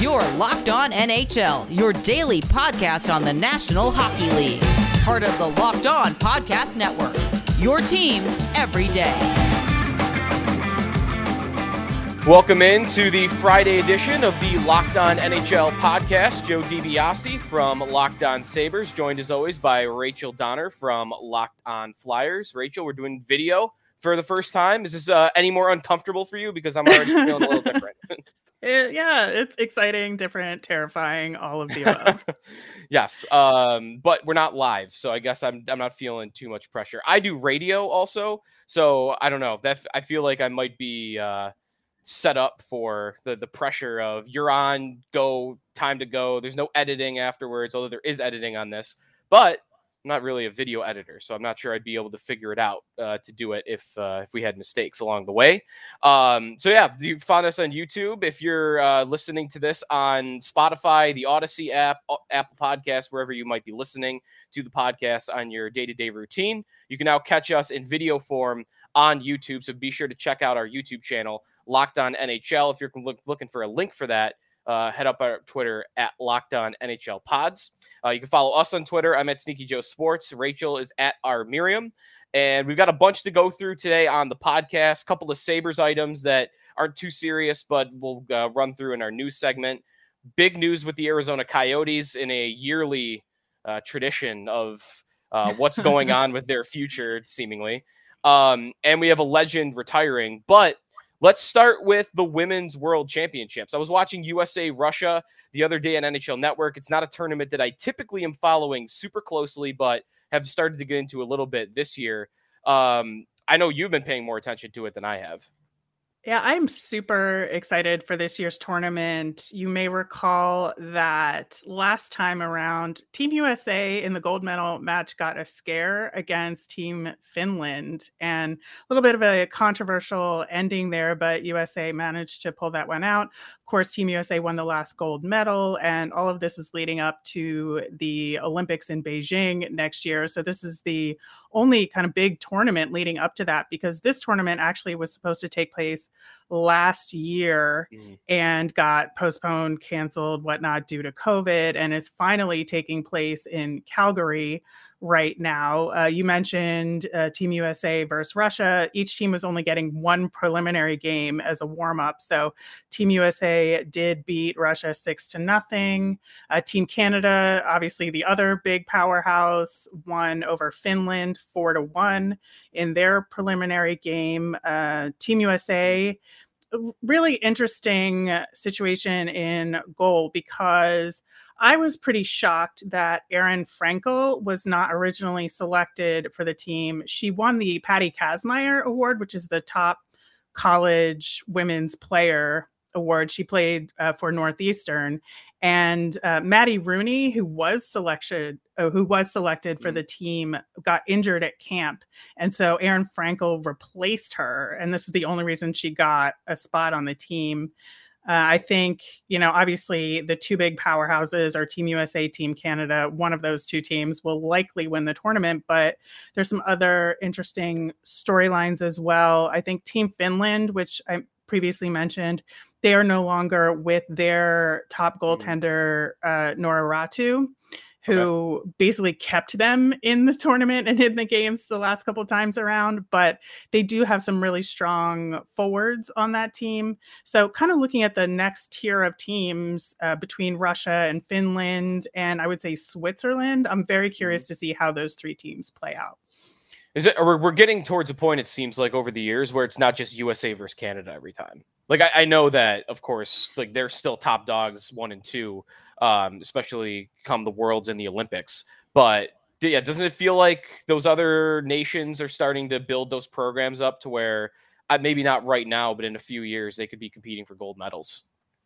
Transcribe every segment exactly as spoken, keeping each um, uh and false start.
You're Locked On N H L, your daily podcast on the National Hockey League. Part of the Locked On Podcast Network, your team every day. Welcome in to the Friday edition of the Locked On N H L podcast. Joe DiBiase from Locked On Sabres, joined as always by Rachel Donner from Locked On Flyers. Rachel, we're doing video for the first time. Is this uh, any more uncomfortable for you? Because I'm already feeling a little different. It, yeah, it's exciting, different, terrifying, all of the above. Yes, um, but we're not live, so I guess I'm I'm not feeling too much pressure. I do radio also, so I don't know. That I feel like I might be uh, set up for the the pressure of you're on, go, time to go. There's no editing afterwards, although there is editing on this, but I'm not really a video editor, so I'm not sure I'd be able to figure it out uh, to do it if uh, if we had mistakes along the way. Um, so yeah, you found us on YouTube. If you're uh, listening to this on Spotify, the Odyssey app, Apple Podcasts, wherever you might be listening to the podcast on your day-to-day routine, you can now catch us in video form on YouTube. So be sure to check out our YouTube channel, Locked On N H L. If you're look, looking for a link for that, Uh, head up our Twitter at Locked On N H L Pods. Uh, you can follow us on Twitter. I'm at Sneaky Joe Sports. Rachel is at R Miriam. And we've got a bunch to go through today on the podcast. A couple of Sabres items that aren't too serious, but we'll uh, run through in our news segment. Big news with the Arizona Coyotes in a yearly uh, tradition of uh, what's going on with their future, seemingly. Um, and we have a legend retiring, but let's start with the Women's World Championships. I was watching U S A Russia the other day on N H L Network. It's not a tournament that I typically am following super closely, but have started to get into a little bit this year. Um, I know you've been paying more attention to it than I have. Yeah, I'm super excited for this year's tournament. You may recall that last time around, Team U S A in the gold medal match got a scare against Team Finland, and a little bit of a controversial ending there, but U S A managed to pull that one out. Of course, Team U S A won the last gold medal, and all of this is leading up to the Olympics in Beijing next year. So this is the only kind of big tournament leading up to that, because this tournament actually was supposed to take place last year mm. and got postponed, canceled, whatnot, due to COVID, and is finally taking place in Calgary right now. Uh, you mentioned uh, Team U S A versus Russia. Each team was only getting one preliminary game as a warm-up. So Team U S A did beat Russia six to nothing. Uh, Team Canada, obviously the other big powerhouse, won over Finland four to one in their preliminary game. Uh, Team U S A, really interesting situation in goal, because I was pretty shocked that Erin Frankel was not originally selected for the team. She won the Patty Kazmaier Award, which is the top college women's player award. She played uh, for Northeastern, and uh, Maddie Rooney, who was selected, uh, who was selected for the team, got injured at camp, and so Erin Frankel replaced her, and this is the only reason she got a spot on the team. Uh, I think, you know, obviously the two big powerhouses are Team U S A, Team Canada. One of those two teams will likely win the tournament, but there's some other interesting storylines as well. I think Team Finland, which I previously mentioned, they are no longer with their top goaltender, uh, Nora Ratu, who okay. basically kept them in the tournament and in the games the last couple of times around. But they do have some really strong forwards on that team. So kind of looking at the next tier of teams uh, between Russia and Finland, and I would say Switzerland, I'm very curious to see how those three teams play out. Is it, or we're getting towards a point, it seems like, over the years where it's not just U S A versus Canada every time. Like, I, I know that, of course, like they're still top dogs one and two, um, especially come the Worlds and the Olympics. But yeah, doesn't it feel like those other nations are starting to build those programs up to where uh, maybe not right now, but in a few years, they could be competing for gold medals?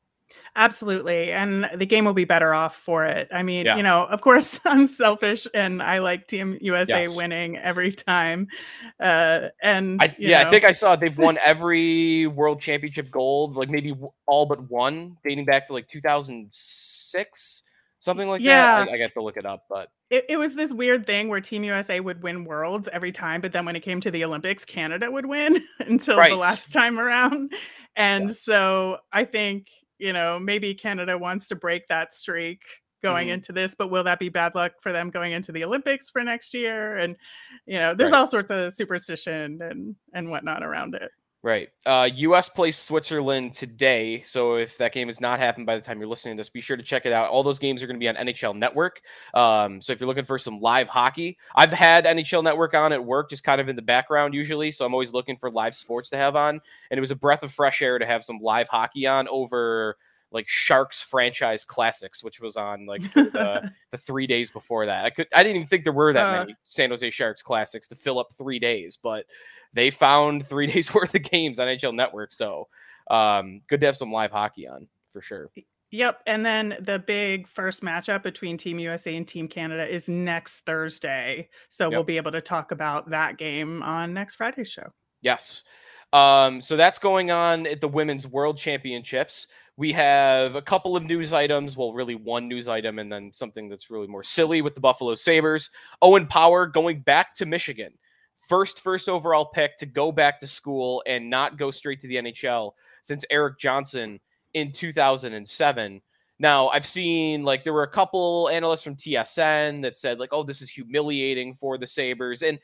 Absolutely. And the game will be better off for it. I mean, yeah. you know, of course, I'm selfish and I like Team U S A yes. winning every time. Uh, and I, yeah, know. I think I saw they've won every World Championship gold, like maybe all but one, dating back to like two thousand six, something like yeah. that. I, I got to look it up, but it, it was this weird thing where Team U S A would win Worlds every time, but then when it came to the Olympics, Canada would win until right. the last time around. And yes. so I think, you know, maybe Canada wants to break that streak going Mhm. into this, but will that be bad luck for them going into the Olympics for next year? And, you know, there's Right. all sorts of superstition and, and whatnot around it. Right. Uh, U S plays Switzerland today. So if that game has not happened by the time you're listening to this, be sure to check it out. All those games are going to be on N H L Network. Um, so if you're looking for some live hockey, I've had N H L Network on at work, just kind of in the background usually. So I'm always looking for live sports to have on. And it was a breath of fresh air to have some live hockey on over like Sharks franchise classics, which was on like for the, the three days before that. I could, I didn't even think there were that Uh, many San Jose Sharks classics to fill up three days, but they found three days worth of games on N H L Network. So um, good to have some live hockey on for sure. Yep. And then the big first matchup between Team U S A and Team Canada is next Thursday. So Yep. we'll be able to talk about that game on next Friday's show. Yes. Um, so that's going on at the Women's World Championships. We have a couple of news items. Well, really one news item and then something that's really more silly with the Buffalo Sabres. Owen Power going back to Michigan. First, first overall pick to go back to school and not go straight to the N H L since Eric Johnson in two thousand seven. Now, I've seen like there were a couple analysts from T S N that said like, oh, this is humiliating for the Sabres. And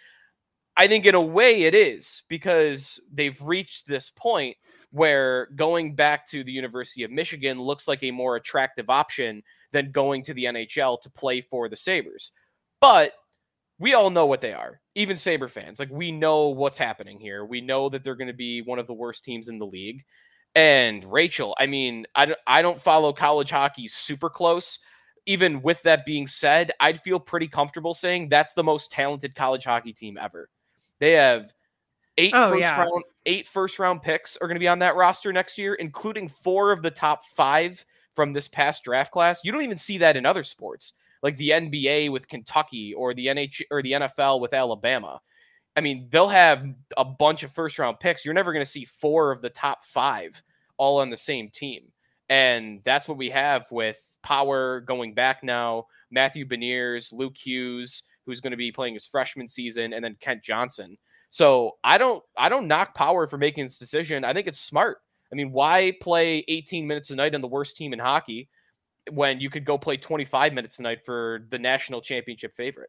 I think in a way it is because they've reached this point where going back to the University of Michigan looks like a more attractive option than going to the N H L to play for the Sabres. But we all know what they are, even Sabre fans. Like, we know what's happening here. We know that they're going to be one of the worst teams in the league. And Rachel, I mean, I, I don't follow college hockey super close. Even with that being said, I'd feel pretty comfortable saying that's the most talented college hockey team ever. They have eight Oh, first yeah. round, eight first round picks are going to be on that roster next year, including four of the top five from this past draft class. You don't even see that in other sports, like the N B A with Kentucky or the N H or the N F L with Alabama. I mean, they'll have a bunch of first round picks. You're never going to see four of the top five all on the same team. And that's what we have with Power going back now, Matthew Beniers, Luke Hughes, who's going to be playing his freshman season, and then Kent Johnson. So I don't, I don't knock Power for making this decision. I think it's smart. I mean, why play eighteen minutes a night on the worst team in hockey when you could go play twenty-five minutes a night for the national championship favorite?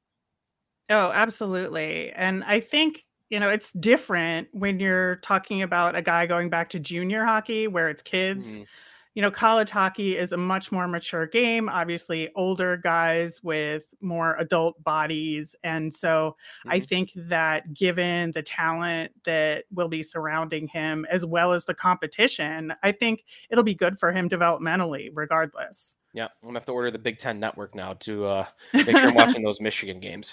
Oh, absolutely. And I think, you know, it's different when you're talking about a guy going back to junior hockey where it's kids. Mhm. You know, college hockey is a much more mature game, obviously older guys with more adult bodies. And so I Mhm. think that given the talent that will be surrounding him, as well as the competition, I think it'll be good for him developmentally, regardless. Yeah, I'm gonna have to order the Big Ten Network now to uh, make sure I'm watching those Michigan games.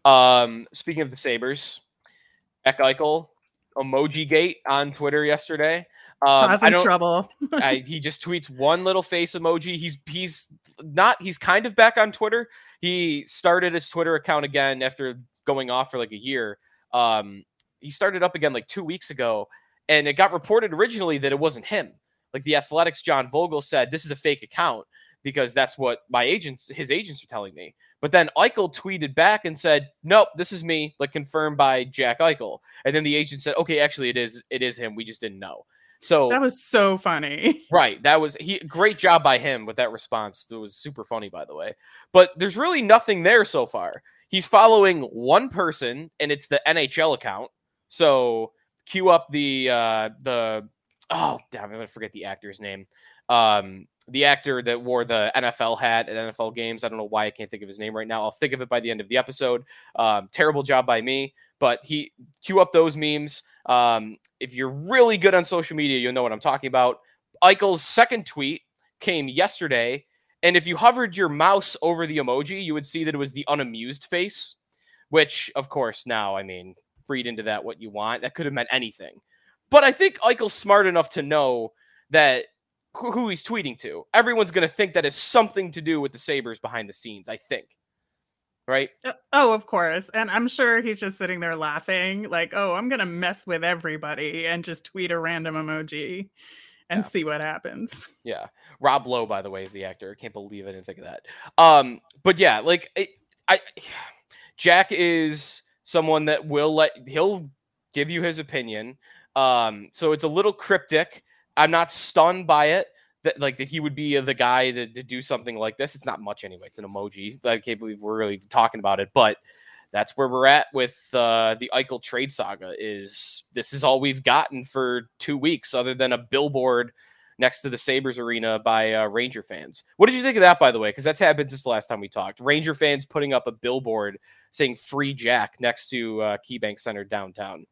Um, speaking of the Sabres, Jack Eichel, Emoji Gate on Twitter yesterday. Um, I Causing don't. trouble. I, he just tweets one little face emoji. He's he's not. He's kind of back on Twitter. He started his Twitter account again after going off for like a year. Um, he started up again like two weeks ago, and it got reported originally that it wasn't him. Like the Athletics' John Vogel said, this is a fake account because that's what my agents, his agents, are telling me. But then Eichel tweeted back and said, nope, this is me, like confirmed by Jack Eichel. And then the agent said, okay, actually it is, it is him. We just didn't know. So That was so funny. right. That was he great job by him with that response. It was super funny, by the way. But there's really nothing there so far. He's following one person, and it's the N H L account. So cue up the uh the oh damn, I'm gonna forget the actor's name. Um the actor that wore the N F L hat at N F L games. I don't know why I can't think of his name right now. I'll think of it by the end of the episode. Um, terrible job by me, but he cue up those memes. Um, if you're really good on social media, you'll know what I'm talking about. Eichel's second tweet came yesterday, and if you hovered your mouse over the emoji, you would see that it was the unamused face, which, of course, now, I mean, read into that what you want. That could have meant anything. But I think Eichel's smart enough to know that who he's tweeting to. Everyone's going to think that has something to do with the Sabres behind the scenes, I think. Right? Uh, Oh, of course. And I'm sure he's just sitting there laughing, like, oh, I'm going to mess with everybody and just tweet a random emoji and Yeah. see what happens. Yeah. Rob Lowe, by the way, is the actor. I can't believe I didn't think of that. Um, but yeah, like I, I Jack is someone that will let he'll give you his opinion. Um, so it's a little cryptic. I'm not stunned by it. that like that he would be the guy to, to do something like this. It's not much anyway. It's an emoji. I can't believe we're really talking about it, but that's where we're at with uh, the Eichel trade saga. Is this is all we've gotten for two weeks, other than a billboard next to the Sabres arena by uh, Ranger fans. What did you think of that, by the way? Because that's happened since the last time we talked. Ranger fans putting up a billboard saying "Free Jack" next to uh, KeyBank Center downtown.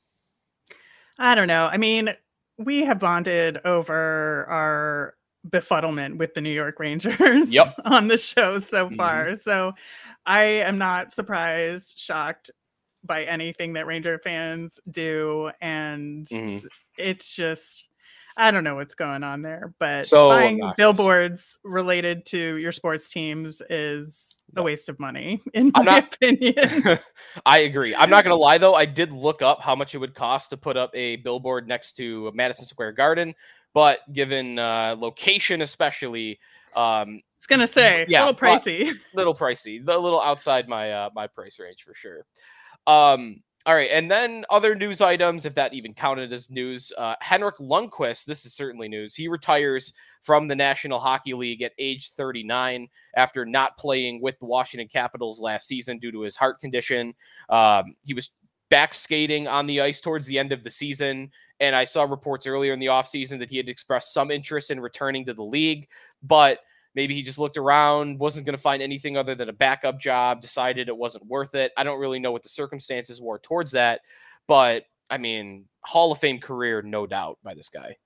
I don't know. I mean, we have bonded over our befuddlement with the New York Rangers Yep. on the show so Mm-hmm. far. So I am not surprised, shocked by anything that Ranger fans do. And Mm-hmm. it's just, I don't know what's going on there. But So buying obnoxious. billboards related to your sports teams is a Yep. waste of money, in I'm my not- opinion. I agree. I'm not going to lie, though. I did look up how much it would cost to put up a billboard next to Madison Square Garden. But given uh, location, especially, um, It's going to say, Yeah, a little but- pricey. little pricey, a little outside my uh, my price range for sure. Um, all right, and then other news items, if that even counted as news. Uh, Henrik Lundqvist, this is certainly news. He retires from the National Hockey League at age thirty-nine after not playing with the Washington Capitals last season due to his heart condition. Um, he was back skating on the ice towards the end of the season, and I saw reports earlier in the offseason that he had expressed some interest in returning to the league, but maybe he just looked around, wasn't going to find anything other than a backup job, decided it wasn't worth it. I don't really know what the circumstances were towards that, but I mean, Hall of Fame career, no doubt, by this guy.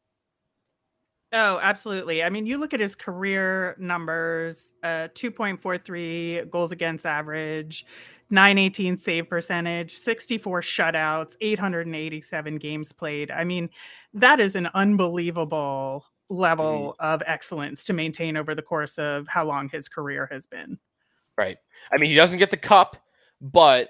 Oh, absolutely. I mean, you look at his career numbers, uh, two point four three goals against average, nine eighteen save percentage, sixty-four shutouts, eight hundred eighty-seven games played. I mean, that is an unbelievable level mm-hmm. of excellence to maintain over the course of how long his career has been. Right. I mean, he doesn't get the cup, but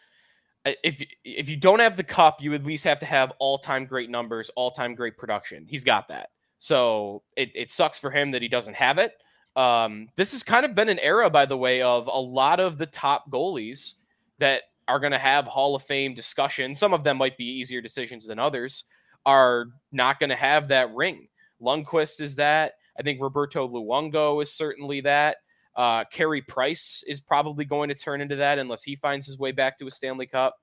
if if you don't have the cup, you at least have to have all-time great numbers, all-time great production. He's got that. So it, it sucks for him that he doesn't have it. Um, this has kind of been an era, by the way, of a lot of the top goalies that are going to have Hall of Fame discussion. Some of them might be easier decisions than others, are not going to have that ring. Lundqvist is that. I think Roberto Luongo is certainly that. Uh, Carey Price is probably going to turn into that unless he finds his way back to a Stanley Cup.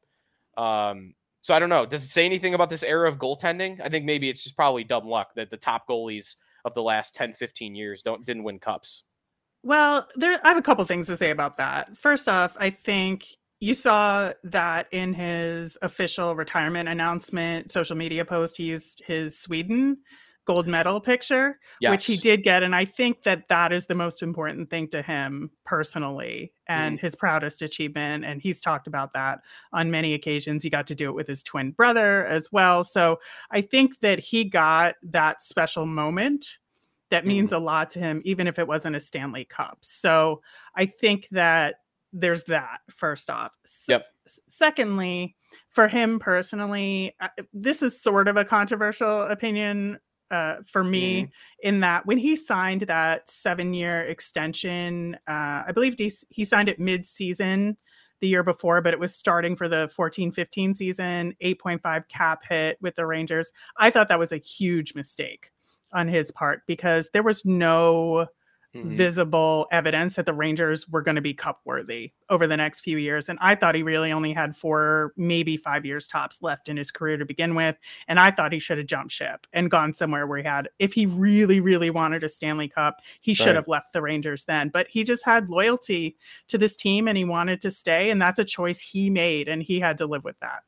Um, So I don't know. Does it say anything about this era of goaltending? I think maybe it's just probably dumb luck that the top goalies of the last ten, fifteen years don't didn't win cups. Well, there I have a couple things to say about that. First off, I think you saw that in his official retirement announcement, social media post, he used his Sweden gold medal picture, Yes. which he did get. And I think that that is the most important thing to him personally and mm. his proudest achievement. And he's talked about that on many occasions. He got to do it with his twin brother as well. So I think that he got that special moment that means mm. a lot to him, even if it wasn't a Stanley Cup. So I think that there's that, first off. Yep. S- secondly, for him personally, uh, this is sort of a controversial opinion Uh, for me, mm. in that when he signed that seven-year extension, uh, I believe he, he signed it mid-season the year before, but it was starting for the fourteen fifteen season, eight point five cap hit with the Rangers. I thought that was a huge mistake on his part because there was no mm-hmm. visible evidence that the Rangers were going to be cup worthy over the next few years. And I thought he really only had four, maybe five years tops left in his career to begin with. And I thought he should have jumped ship and gone somewhere where he had, if he really, really wanted a Stanley Cup, he should right. have left the Rangers then. But he just had loyalty to this team and he wanted to stay. And that's a choice he made and he had to live with that.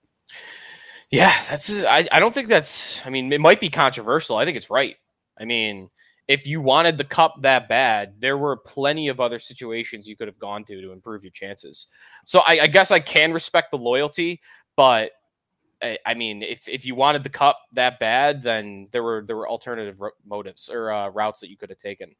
Yeah, that's, I, I don't think that's, I mean, it might be controversial. I think it's right. I mean, if you wanted the cup that bad, there were plenty of other situations you could have gone to to improve your chances. So I, I guess I can respect the loyalty, but I, I mean, if, if you wanted the cup that bad, then there were there were alternative ro- motives or uh, routes that you could have taken.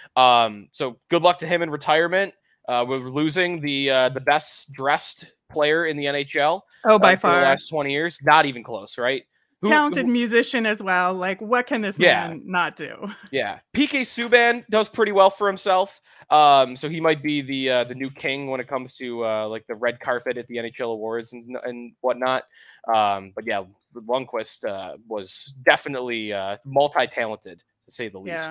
Um, so good luck to him in retirement. Uh, we're losing the uh, the best dressed player in the N H L. Oh, by uh, far, for the last twenty years, not even close, right? Who, Talented who, musician as well. Like, what can this yeah. man not do? Yeah, P K Subban does pretty well for himself. Um, so he might be the uh, the new king when it comes to uh, like the red carpet at the N H L awards and and whatnot. Um, but yeah, Lundqvist uh, was definitely uh, multi-talented, to say the least. Yeah.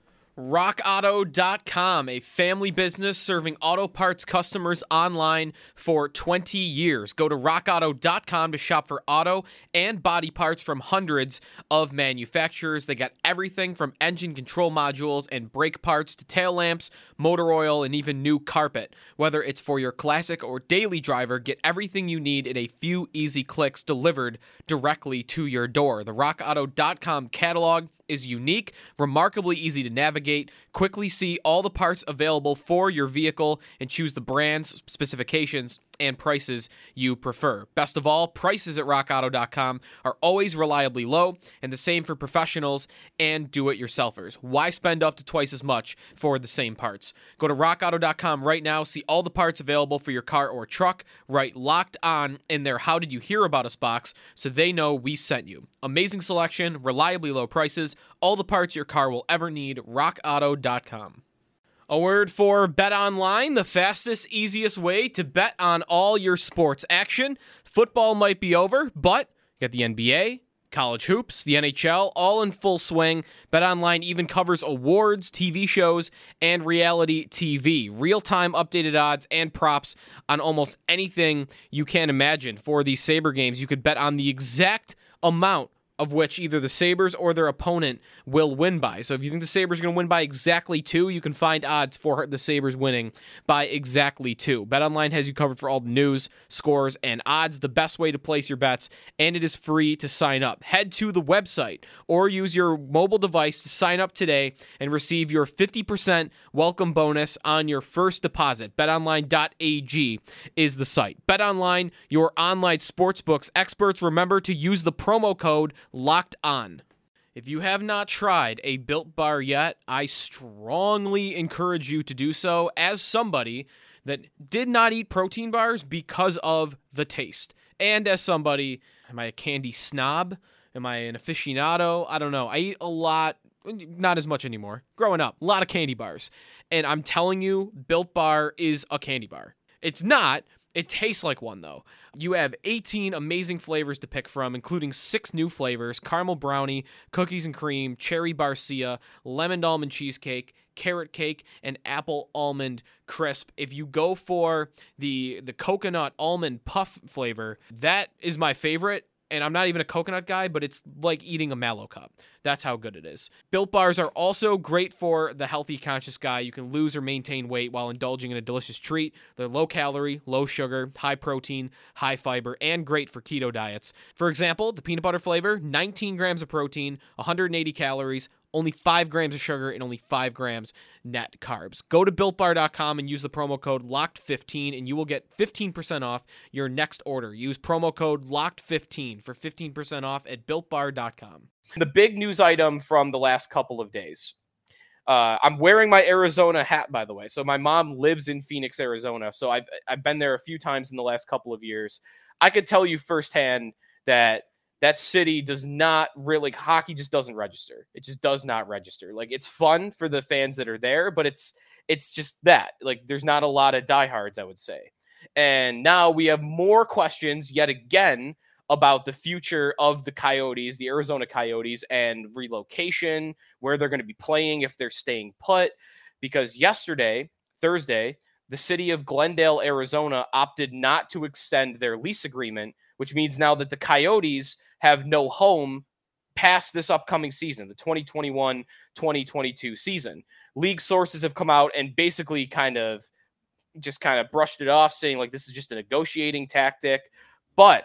rock auto dot com, a family business serving auto parts customers online for twenty years. Go to rock auto dot com to shop for auto and body parts from hundreds of manufacturers. They got everything from engine control modules and brake parts to tail lamps, motor oil, and even new carpet. Whether it's for your classic or daily driver, get everything you need in a few easy clicks delivered directly to your door. The rock auto dot com catalog is unique, remarkably easy to navigate. Quickly see all the parts available for your vehicle and choose the brands, specifications, and prices you prefer. Best of all, prices at rock auto dot com are always reliably low, and the same for professionals and do-it-yourselfers. Why spend up to twice as much for the same parts? Go to rock auto dot com right now, see all the parts available for your car or truck, write Locked On in their How Did You Hear About Us box so they know we sent you. Amazing selection, reliably low prices, all the parts your car will ever need, rock auto dot com. A word for BetOnline, the fastest, easiest way to bet on all your sports action. Football might be over, but you got the N B A, college hoops, the N H L, all in full swing. BetOnline even covers awards, T V shows, and reality T V. Real-time updated odds and props on almost anything you can imagine. For these Saber games, you could bet on the exact amount of which either the Sabres or their opponent will win by. So if you think the Sabres are going to win by exactly two, you can find odds for the Sabres winning by exactly two. BetOnline has you covered for all the news, scores, and odds, the best way to place your bets, and it is free to sign up. Head to the website or use your mobile device to sign up today and receive your fifty percent welcome bonus on your first deposit. bet online dot a g is the site. BetOnline, your online sportsbooks experts. Remember to use the promo code Locked On. If you have not tried a Built Bar yet, I strongly encourage you to do so as somebody that did not eat protein bars because of the taste. And as somebody, am I a candy snob? Am I an aficionado? I don't know. I eat a lot, not as much anymore. Growing up, a lot of candy bars. And I'm telling you, Built Bar is a candy bar. It's not. It tastes like one, though. You have eighteen amazing flavors to pick from, including six new flavors: caramel brownie, cookies and cream, cherry barcia, lemon almond cheesecake, carrot cake, and apple almond crisp. If you go for the, the coconut almond puff flavor, that is my favorite. And I'm not even a coconut guy, but it's like eating a Mallow cup. That's how good it is. Built Bars are also great for the healthy conscious guy. You can lose or maintain weight while indulging in a delicious treat. They're low calorie, low sugar, high protein, high fiber, and great for keto diets. For example, the peanut butter flavor, nineteen grams of protein, one hundred eighty calories, only five grams of sugar, and only five grams net carbs. Go to built bar dot com and use the promo code locked fifteen, and you will get fifteen percent off your next order. Use promo code locked fifteen for fifteen percent off at built bar dot com. The big news item from the last couple of days. Uh, I'm wearing my Arizona hat, by the way. So my mom lives in Phoenix, Arizona. So I've, I've been there a few times in the last couple of years. I could tell you firsthand that that city does not really, hockey just doesn't register. It just does not register. Like, it's fun for the fans that are there, but it's it's just that. Like, there's not a lot of diehards, I would say. And now we have more questions yet again about the future of the Coyotes, the Arizona Coyotes, and relocation, where they're going to be playing, if they're staying put. Because yesterday, Thursday, the city of Glendale, Arizona, opted not to extend their lease agreement, which means now that the Coyotes have no home past this upcoming season, the twenty twenty-one twenty twenty-two season. League sources have come out and basically kind of just kind of brushed it off, saying like this is just a negotiating tactic. But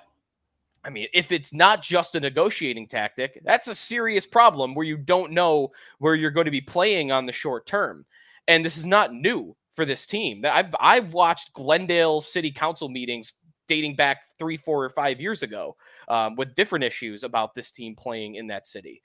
I mean, if it's not just a negotiating tactic, that's a serious problem where you don't know where you're going to be playing on the short term. And this is not new for this team. I've I've watched Glendale City Council meetings dating back three, four, or five years ago um, with different issues about this team playing in that city.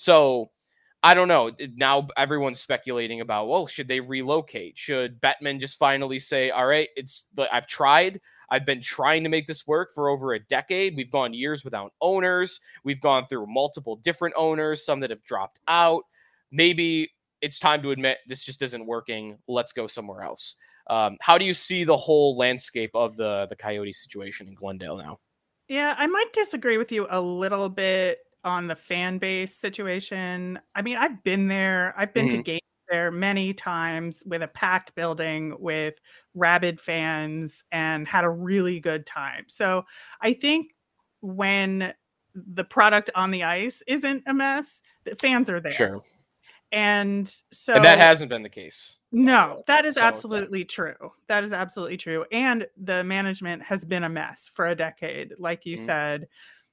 So I don't know. Now everyone's speculating about, well, should they relocate? Should Bettman just finally say, all right, it's I've tried. I've been trying to make this work for over a decade. We've gone years without owners. We've gone through multiple different owners, some that have dropped out. Maybe it's time to admit this just isn't working. Let's go somewhere else. Um, how do you see the whole landscape of the, the Coyote situation in Glendale now? Yeah, I might disagree with you a little bit. on the fan base situation. I mean, I've been there. I've been mm-hmm. to games there many times with a packed building with rabid fans and had a really good time. So I think when the product on the ice isn't a mess, the fans are there. Sure. And so and that hasn't been the case. No, that is so absolutely that. true. That is absolutely true. And the management has been a mess for a decade, like you mm-hmm. said.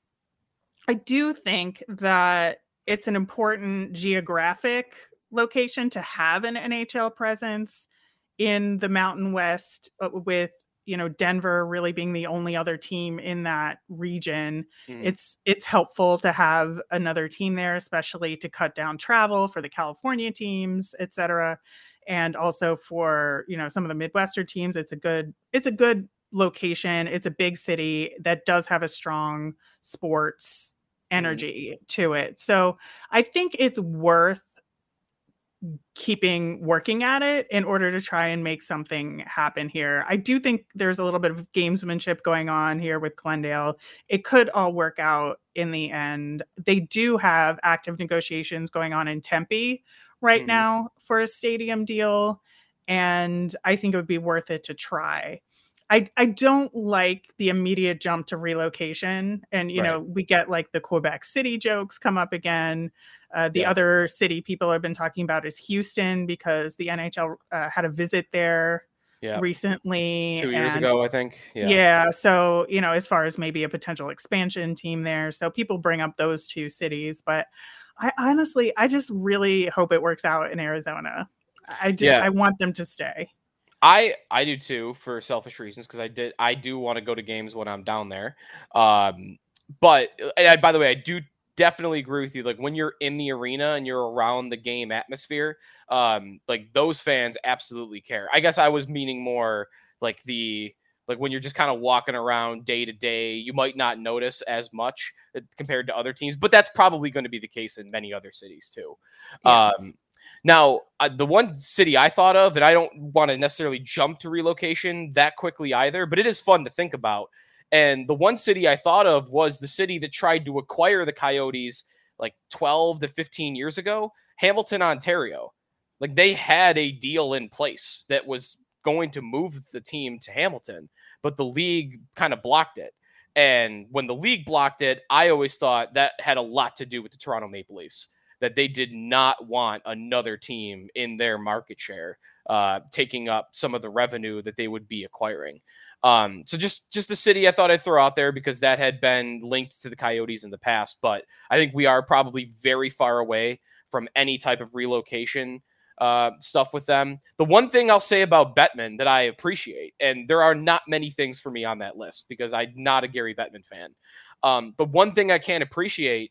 I do think that it's an important geographic location to have an N H L presence in the Mountain West, with, you know, Denver really being the only other team in that region. Mm. It's it's helpful to have another team there, especially to cut down travel for the California teams, et cetera. And also for, you know, some of the Midwestern teams. It's a good it's a good location. It's a big city that does have a strong sports energy mm. to it. So I think it's worth keeping working at it in order to try and make something happen here. I do think there's a little bit of gamesmanship going on here with Glendale. It could all work out in the end. They do have active negotiations going on in Tempe right mm-hmm. now for a stadium deal, and I think it would be worth it to try. I, I don't like the immediate jump to relocation. And, you right. know, we get like the Quebec City jokes come up again. Uh, the yeah. other city people have been talking about is Houston, because the N H L uh, had a visit there yeah. recently. Two years and, ago, I think. Yeah. yeah. So, you know, as far as maybe a potential expansion team there. So people bring up those two cities. But I honestly, I just really hope it works out in Arizona. I do. Yeah. I want them to stay. I, I do too, for selfish reasons, because I did I do want to go to games when I'm down there. Um, but and I, by the way, I do definitely agree with you. Like when you're in the arena and you're around the game atmosphere, um, like those fans absolutely care. I guess I was meaning more like the like when you're just kind of walking around day to day, you might not notice as much compared to other teams, but that's probably going to be the case in many other cities too. Yeah. Um, Now, uh, the one city I thought of, and I don't want to necessarily jump to relocation that quickly either, but it is fun to think about. And the one city I thought of was the city that tried to acquire the Coyotes like twelve to fifteen years ago, Hamilton, Ontario. Like they had a deal in place that was going to move the team to Hamilton, but the league kind of blocked it. And when the league blocked it, I always thought that had a lot to do with the Toronto Maple Leafs, that they did not want another team in their market share uh, taking up some of the revenue that they would be acquiring. Um, so just, just the city I thought I'd throw out there because that had been linked to the Coyotes in the past, but I think we are probably very far away from any type of relocation uh, stuff with them. The one thing I'll say about Bettman that I appreciate, and there are not many things for me on that list because I'm not a Gary Bettman fan. Um, but one thing I can appreciate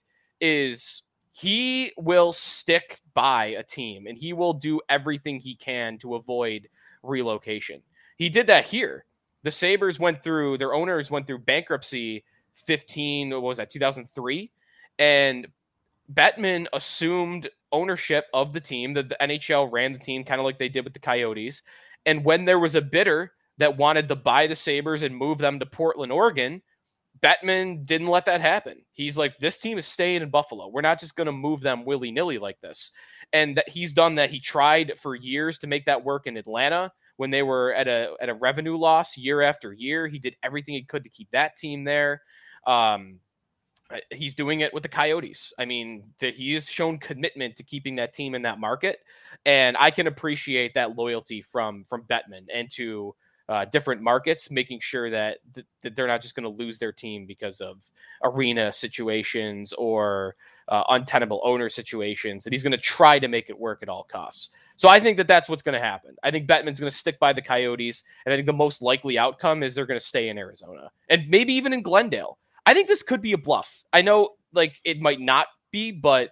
is he will stick by a team and he will do everything he can to avoid relocation. He did that here. The Sabres went through, their owners went through bankruptcy fifteen, what was that, two thousand three? And Bettman assumed ownership of the team. The, the N H L ran the team kind of like they did with the Coyotes. And when there was a bidder that wanted to buy the Sabres and move them to Portland, Oregon, Bettman didn't let that happen. He's like, this team is staying in Buffalo. We're not just going to move them willy-nilly like this. And that he's done that. He tried for years to make that work in Atlanta when they were at a at a revenue loss year after year. He did everything he could to keep that team there. Um, he's doing it with the Coyotes. I mean, that he has shown commitment to keeping that team in that market. And I can appreciate that loyalty from, from Bettman and to Uh, different markets, making sure that, th- that they're not just going to lose their team because of arena situations or uh, untenable owner situations, that he's going to try to make it work at all costs. So I think that that's what's going to happen. I think Bettman's going to stick by the Coyotes, and I think the most likely outcome is they're going to stay in Arizona and maybe even in Glendale. I think this could be a bluff. I know like it might not be, but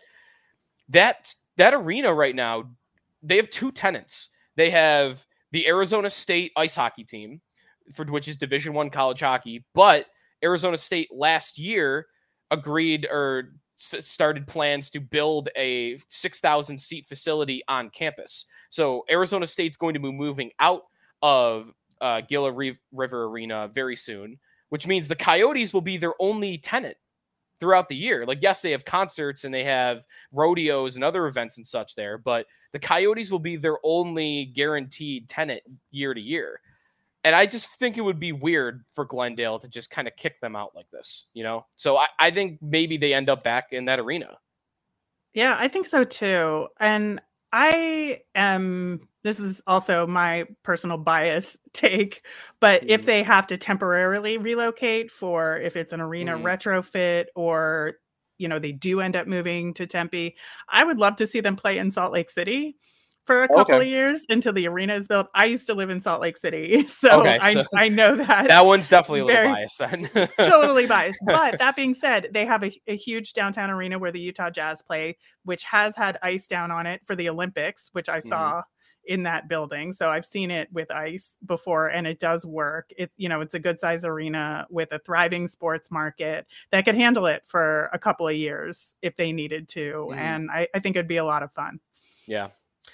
that, that arena right now, they have two tenants. They have the Arizona State ice hockey team, for which is Division One college hockey, but Arizona State last year agreed or s- started plans to build a six thousand seat facility on campus. So Arizona State's going to be moving out of uh, Gila Re- River Arena very soon, which means the Coyotes will be their only tenant throughout the year. Like, yes, they have concerts and they have rodeos and other events and such there, but the Coyotes will be their only guaranteed tenant year to year. And I just think it would be weird for Glendale to just kind of kick them out like this, you know? So I, I think maybe they end up back in that arena. Yeah, I think so too. And I am, this is also my personal bias take, but mm. if they have to temporarily relocate for, if it's an arena mm. retrofit or, you know, they do end up moving to Tempe, I would love to see them play in Salt Lake City for a couple okay. of years until the arena is built. I used to live in Salt Lake City, so, okay, so I, I know that. That one's definitely a little biased then. Totally biased. But that being said, they have a, a huge downtown arena where the Utah Jazz play, which has had ice down on it for the Olympics, which I saw mm-hmm. in that building. So I've seen it with ice before, and it does work. It's, you know, it's a good size arena with a thriving sports market that could handle it for a couple of years if they needed to. Mm-hmm. And I, I think it'd be a lot of fun. Yeah.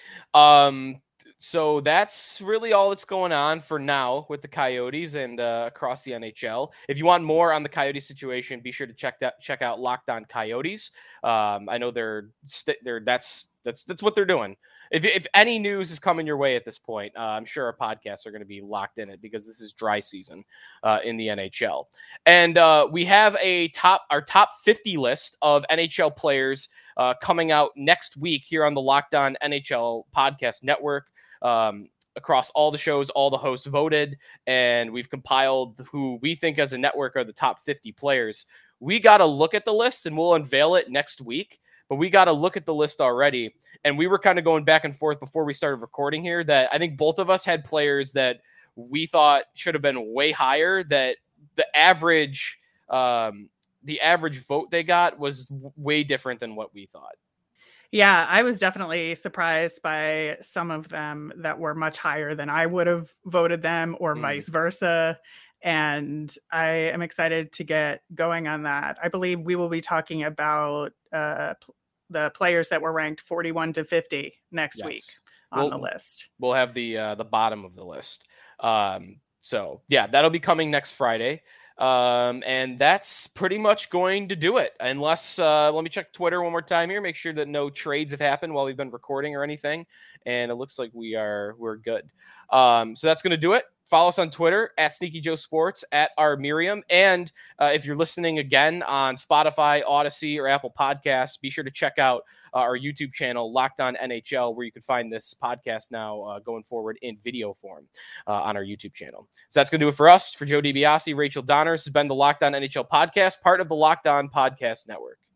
Um, so that's really all that's going on for now with the Coyotes and uh, across the N H L. If you want more on the Coyote situation, be sure to check that check out Locked On Coyotes. Um, I know they're st- they're that's that's that's what they're doing. If if any news is coming your way at this point, uh, I'm sure our podcasts are going to be locked in it because this is dry season uh, in the N H L, and uh, we have a top our top fifty list of N H L players. Uh, coming out next week here on the Locked On N H L Podcast Network. Um, across all the shows, all the hosts voted, and we've compiled who we think as a network are the top fifty players. We got to look at the list, and we'll unveil it next week, but we got to look at the list already. And we were kind of going back and forth before we started recording here that I think both of us had players that we thought should have been way higher, that the average um, – the average vote they got was w- way different than what we thought. Yeah, I was definitely surprised by some of them that were much higher than I would have voted them or mm. vice versa. And I am excited to get going on that. I believe we will be talking about uh, p- the players that were ranked forty-one to fifty next yes. week on we'll, the list. We'll have the uh, the bottom of the list. Um, so yeah, that'll be coming next Friday. Um, and that's pretty much going to do it. Unless, uh, let me check Twitter one more time here, make sure that no trades have happened while we've been recording or anything. And it looks like we are, we're good. Um, so that's going to do it. Follow us on Twitter at Sneaky Joe Sports, at R Miriam. And uh, if you're listening again on Spotify, Odyssey, or Apple Podcasts, be sure to check out uh, our YouTube channel, Locked On N H L, where you can find this podcast now uh, going forward in video form uh, on our YouTube channel. So that's going to do it for us. For Joe DiBiase, Rachel Donner, this has been the Locked On N H L podcast, part of the Locked On Podcast Network.